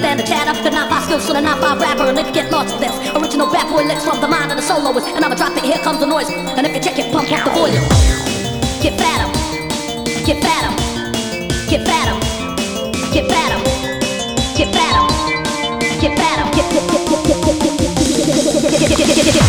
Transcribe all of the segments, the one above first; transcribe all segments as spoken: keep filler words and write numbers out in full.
understand the chatter. The nine five skills, so the nine five rapper, and if you get lost with this, original bad boy licks from the mind of the soloist, and I'ma drop it. Here comes the noise, and if you check it, pump up the volume. Get fatter, get fatter, get fatter, get fatter, get fatter, get fatter, get get get get get get get get get get get get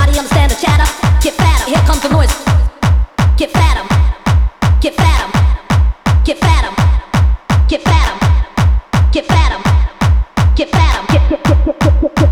Get fatter, get fatter, get fatter, get fatter, get fatter, get, get, get, get, get, get.